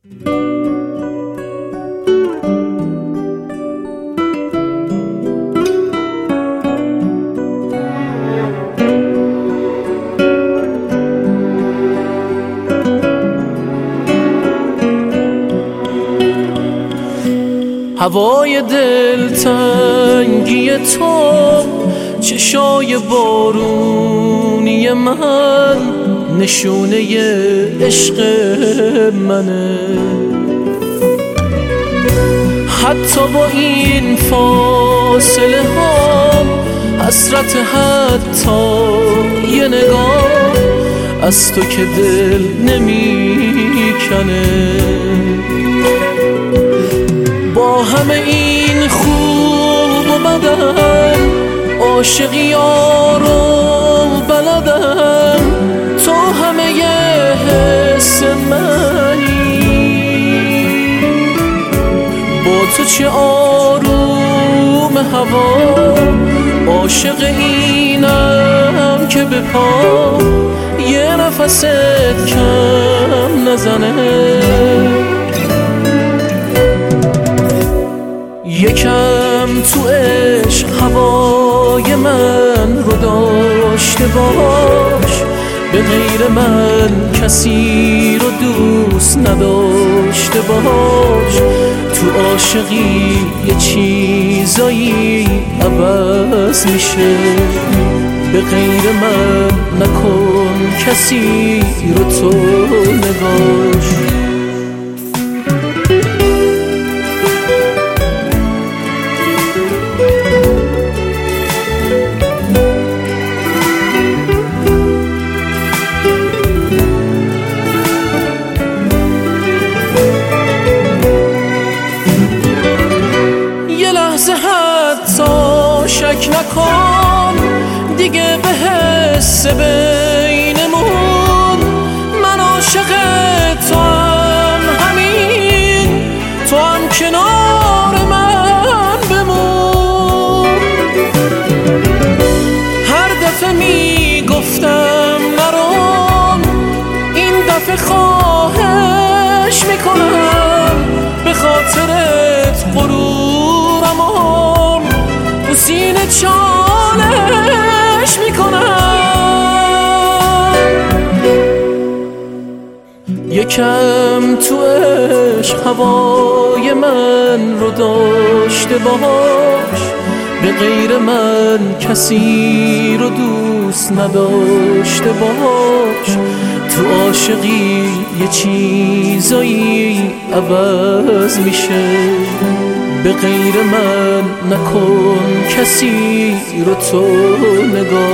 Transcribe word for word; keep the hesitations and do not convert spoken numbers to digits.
هوای دلتنگی تو، چشای بارونی من، نشونه عشق منه. حتی با این فاصله هم حسرت حتی یه نگاه از تو که دل نمیکنه. با همه این خوب و بدن، عاشقی یارو بلدم، تو همه ی حس منی. با تو چه آروم هوا، عاشق اینم که به پا یه نفست کم نزنه. یکم تو عشق هوای من رو داشته باش، به غیر من کسی رو دوست نداشته باش. تو عاشقی یه چیزایی عوض میشه، به غیر من نکن کسی رو تو نگاش. شک نکن دیگه به حس بینمون، من عاشق تو هم، همین تو هم کنار من بمون. هر دفعه میگفتم نرم، این دفعه خواهش میکنم، به خاطرت غرورم و تو سینه چالش میکنم. یکم تو عشق هوای من رو داشته باش، به غیر من کسی رو دوست نداشته باش. تو عاشقی یه چیزایی عوض میشه، به غیر من نکن کسی رو تو نگاه.